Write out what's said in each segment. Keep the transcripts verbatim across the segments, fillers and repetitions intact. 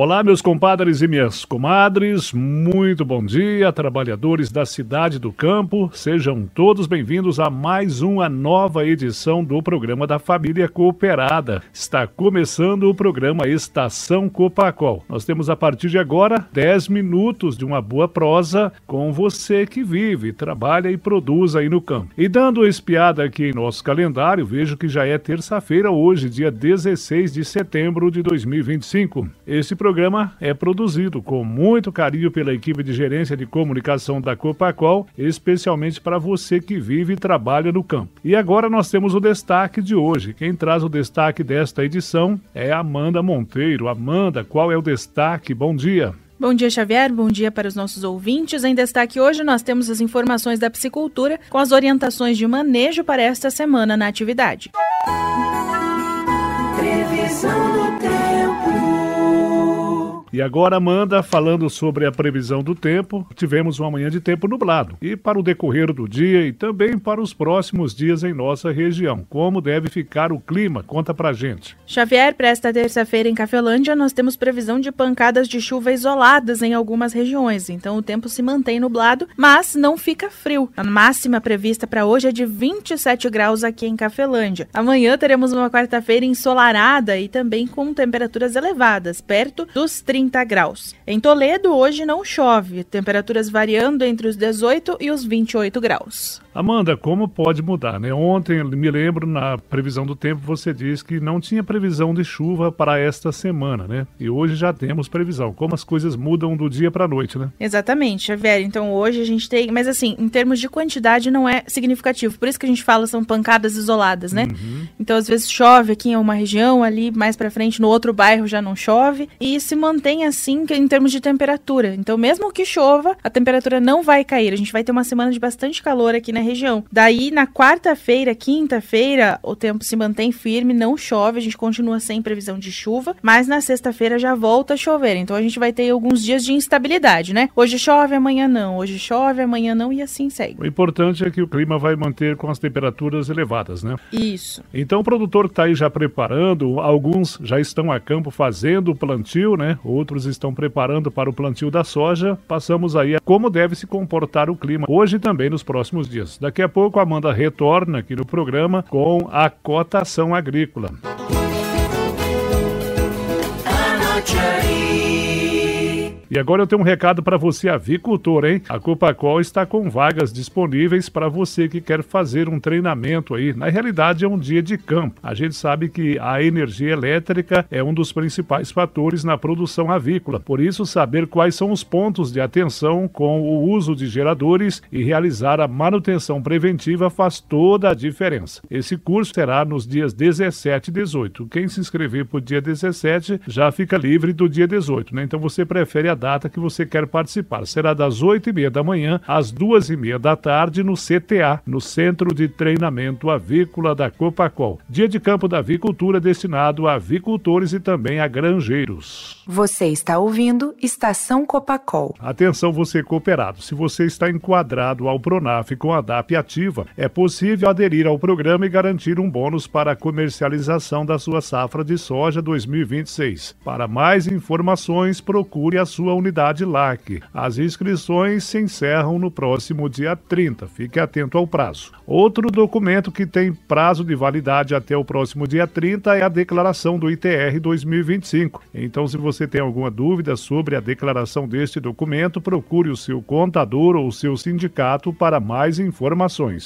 Olá, meus compadres e minhas comadres, muito bom dia, trabalhadores da cidade do campo, sejam todos bem-vindos a mais uma nova edição do programa da Família Cooperada. Está começando o programa Estação Copacol. Nós temos a partir de agora dez minutos de uma boa prosa com você que vive, trabalha e produz aí no campo. E dando uma espiada aqui em nosso calendário, vejo que já é terça-feira hoje, dia dezesseis de setembro de dois mil e vinte e cinco. Esse programa é produzido com muito carinho pela equipe de gerência de comunicação da Copacol, especialmente para você que vive e trabalha no campo. E agora nós temos o destaque de hoje. Quem traz o destaque desta edição é Amanda Monteiro. Amanda, qual é o destaque? Bom dia. Bom dia, Xavier. Bom dia para os nossos ouvintes. Em destaque hoje nós temos as informações da piscicultura com as orientações de manejo para esta semana na atividade. Previsão do tempo. E agora, Amanda, falando sobre a previsão do tempo, tivemos uma manhã de tempo nublado. E para o decorrer do dia e também para os próximos dias em nossa região, como deve ficar o clima? Conta pra gente. Xavier, para esta terça-feira em Cafelândia, nós temos previsão de pancadas de chuva isoladas em algumas regiões. Então o tempo se mantém nublado, mas não fica frio. A máxima prevista para hoje é de vinte e sete graus aqui em Cafelândia. Amanhã teremos uma quarta-feira ensolarada e também com temperaturas elevadas, perto dos trinta graus. Em Toledo, hoje não chove, temperaturas variando entre os dezoito e os vinte e oito graus. Amanda, como pode mudar, né? Ontem, me lembro, na previsão do tempo, você disse que não tinha previsão de chuva para esta semana, né? E hoje já temos previsão. Como as coisas mudam do dia para a noite, né? Exatamente, Xavier. Então hoje a gente tem... Mas assim, em termos de quantidade não é significativo. Por isso que a gente fala são pancadas isoladas, né? Uhum. Então às vezes chove aqui em uma região, ali mais para frente no outro bairro já não chove. E se mantém assim em termos de temperatura. Então mesmo que chova, a temperatura não vai cair. A gente vai ter uma semana de bastante calor aqui na região. Daí, na quarta-feira, quinta-feira, o tempo se mantém firme, não chove, a gente continua sem previsão de chuva, mas na sexta-feira já volta a chover, então a gente vai ter alguns dias de instabilidade, né? Hoje chove, amanhã não, hoje chove, amanhã não, e assim segue. O importante é que o clima vai manter com as temperaturas elevadas, né? Isso. Então o produtor que está aí já preparando, alguns já estão a campo fazendo o plantio, né? Outros estão preparando para o plantio da soja. Passamos aí a como deve se comportar o clima hoje e também nos próximos dias. Daqui a pouco a Amanda retorna aqui no programa com a cotação agrícola. Anote aí. E agora eu tenho um recado para você, avicultor, hein? A Copacol está com vagas disponíveis para você que quer fazer um treinamento aí. Na realidade é um dia de campo. A gente sabe que a energia elétrica é um dos principais fatores na produção avícola. Por isso, saber quais são os pontos de atenção com o uso de geradores e realizar a manutenção preventiva faz toda a diferença. Esse curso será nos dias dezessete e dezoito. Quem se inscrever para o dia dezessete já fica livre do dia dezoito, né? Então você prefere a data que você quer participar. Será das oito e meia da manhã às duas e meia da tarde no C T A, no Centro de Treinamento Avícola da Copacol. Dia de campo da avicultura destinado a avicultores e também a granjeiros. Você está ouvindo Estação Copacol. Atenção você cooperado, se você está enquadrado ao Pronaf com a D A P ativa, é possível aderir ao programa e garantir um bônus para a comercialização da sua safra de soja dois mil e vinte e seis. Para mais informações, procure a sua unidade L A C. As inscrições se encerram no próximo dia trinta. Fique atento ao prazo. Outro documento que tem prazo de validade até o próximo dia trinta é a declaração do I T R dois mil e vinte e cinco. Então, se você tem alguma dúvida sobre a declaração deste documento, procure o seu contador ou o seu sindicato para mais informações.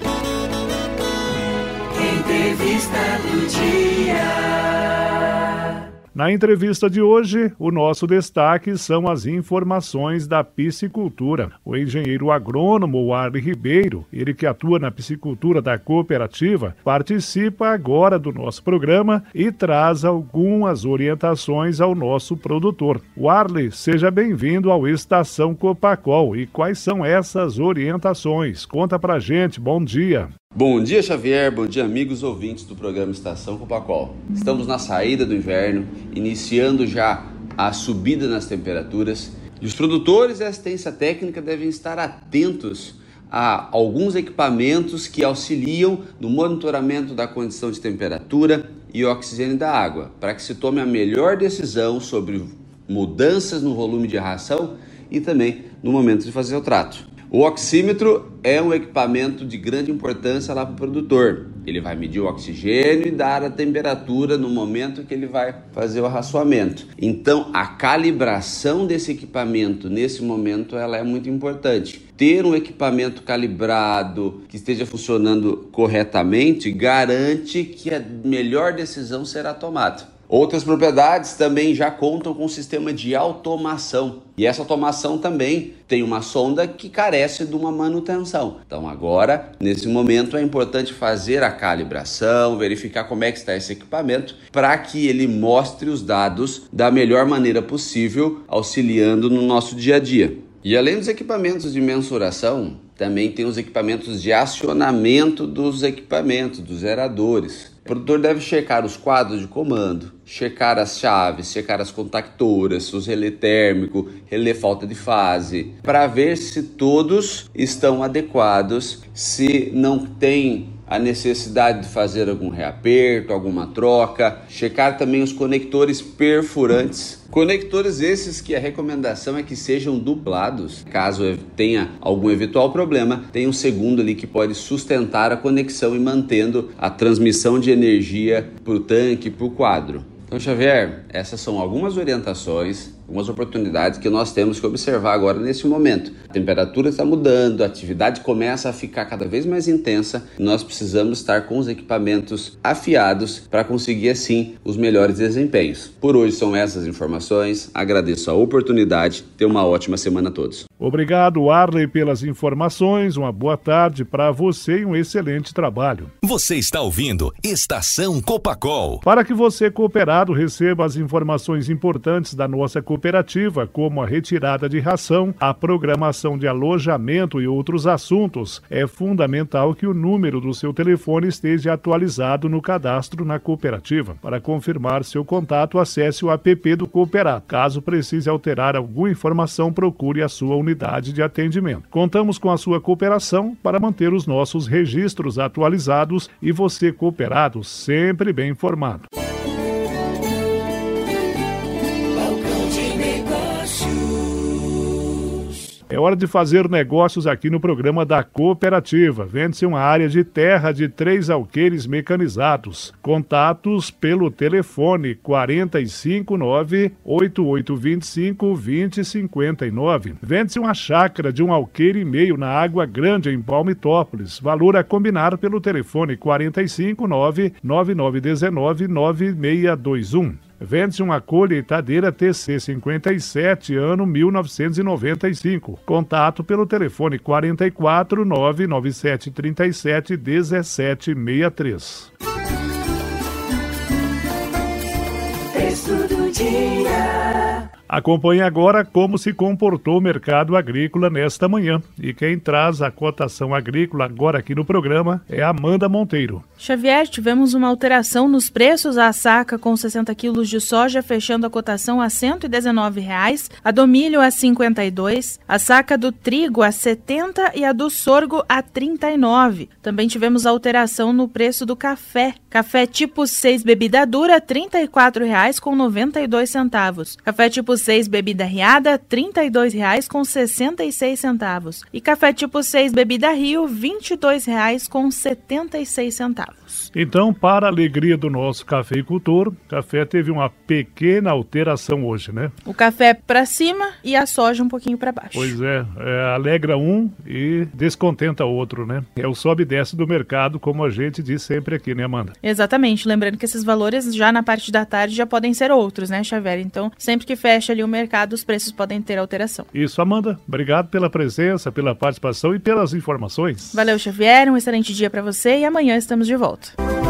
Entrevista do dia. Na entrevista de hoje, o nosso destaque são as informações da piscicultura. O engenheiro agrônomo Warley Ribeiro, ele que atua na piscicultura da cooperativa, participa agora do nosso programa e traz algumas orientações ao nosso produtor. Warley, seja bem-vindo ao Estação Copacol. E quais são essas orientações? Conta pra gente, bom dia. Bom dia, Xavier. Bom dia, amigos ouvintes do programa Estação Copacol. Estamos na saída do inverno, iniciando já a subida nas temperaturas. E os produtores e a assistência técnica devem estar atentos a alguns equipamentos que auxiliam no monitoramento da condição de temperatura e oxigênio da água, para que se tome a melhor decisão sobre mudanças no volume de ração e também no momento de fazer o trato. O oxímetro é um equipamento de grande importância lá para o produtor. Ele vai medir o oxigênio e dar a temperatura no momento que ele vai fazer o arraçoamento. Então, a calibração desse equipamento nesse momento ela é muito importante. Ter um equipamento calibrado que esteja funcionando corretamente garante que a melhor decisão será tomada. Outras propriedades também já contam com um sistema de automação. E essa automação também tem uma sonda que carece de uma manutenção. Então agora, nesse momento, é importante fazer a calibração, verificar como é que está esse equipamento, para que ele mostre os dados da melhor maneira possível, auxiliando no nosso dia a dia. E além dos equipamentos de mensuração, também tem os equipamentos de acionamento dos equipamentos, dos geradores. O produtor deve checar os quadros de comando, checar as chaves, checar as contactoras, os relé térmico, relé falta de fase, para ver se todos estão adequados, se não tem a necessidade de fazer algum reaperto, alguma troca, checar também os conectores perfurantes. Conectores esses que a recomendação é que sejam duplados. Caso tenha algum eventual problema, tem um segundo ali que pode sustentar a conexão e mantendo a transmissão de energia para o tanque, para o quadro. Então, Xavier, essas são algumas orientações, algumas oportunidades que nós temos que observar agora nesse momento. A temperatura está mudando, a atividade começa a ficar cada vez mais intensa e nós precisamos estar com os equipamentos afiados para conseguir, assim, os melhores desempenhos. Por hoje são essas informações, agradeço a oportunidade, tenha uma ótima semana a todos. Obrigado, Arley, pelas informações, uma boa tarde para você e um excelente trabalho. Você está ouvindo Estação Copacol. Para que você, cooperado, receba as informações importantes da nossa cooperativa, como a retirada de ração, a programação de alojamento e outros assuntos, é fundamental que o número do seu telefone esteja atualizado no cadastro na cooperativa. Para confirmar seu contato, acesse o app do Cooperado. Caso precise alterar alguma informação, procure a sua unidade de atendimento. Contamos com a sua cooperação para manter os nossos registros atualizados e você, cooperado, sempre bem informado. É hora de fazer negócios aqui no programa da cooperativa. Vende-se uma área de terra de três alqueires mecanizados. Contatos pelo telefone quarenta e cinco, nove oito oito dois cinco, dois zero cinco nove. Vende-se uma chácara de um alqueire e meio na Água Grande, em Palmitópolis. Valor a combinar pelo telefone quarenta e cinco, nove nove nove um nove, nove seis dois um. Vende-se uma colheitadeira T C cinquenta e sete, ano mil novecentos e noventa e cinco. Contato pelo telefone quarenta e quatro, nove nove sete três sete, um sete seis três. Texto do dia. Acompanhe agora como se comportou o mercado agrícola nesta manhã. E quem traz a cotação agrícola agora aqui no programa é Amanda Monteiro. Xavier, tivemos uma alteração nos preços. A saca com sessenta quilos de soja fechando a cotação a cento e dezenove reais, a do milho a cinquenta e dois, a saca do trigo a setenta e a do sorgo a trinta e nove. Também tivemos alteração no preço do café. Café tipo seis bebida dura, trinta e quatro reais com noventa e dois centavos. Café tipo seis bebida riada, trinta e dois reais com sessenta e seis centavos. E café tipo seis bebida Rio, vinte e dois reais com setenta e seis centavos. Então, para a alegria do nosso cafeicultor, o café teve uma pequena alteração hoje, né? O café para cima e a soja um pouquinho para baixo. Pois é, é, alegra um e descontenta outro, né? É o sobe e desce do mercado, como a gente diz sempre aqui, né, Amanda? Exatamente, lembrando que esses valores já na parte da tarde já podem ser outros, né, Xavier? Então, sempre que fecha ali o mercado, os preços podem ter alteração. Isso, Amanda. Obrigado pela presença, pela participação e pelas informações. Valeu, Xavier. Um excelente dia para você e amanhã estamos de volta.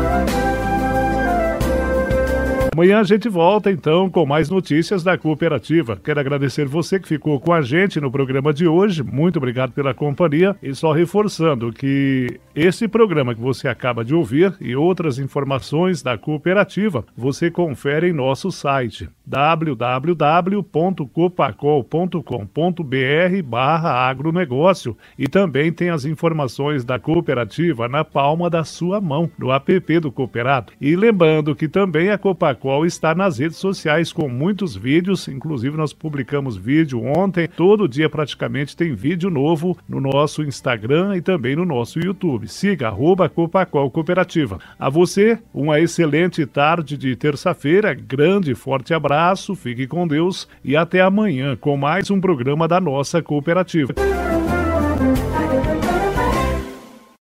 Amanhã a gente volta, então, com mais notícias da cooperativa. Quero agradecer você que ficou com a gente no programa de hoje. Muito obrigado pela companhia. E só reforçando que esse programa que você acaba de ouvir e outras informações da cooperativa, você confere em nosso site w w w ponto copacol ponto com ponto b r barra agronegócio, e também tem as informações da cooperativa na palma da sua mão, no app do Cooperado. E lembrando que também a Copacol Copacol está nas redes sociais com muitos vídeos, inclusive nós publicamos vídeo ontem, todo dia praticamente tem vídeo novo no nosso Instagram e também no nosso YouTube. Siga arroba Copacol Cooperativa. A você, uma excelente tarde de terça-feira, grande e forte abraço, fique com Deus e até amanhã com mais um programa da nossa cooperativa.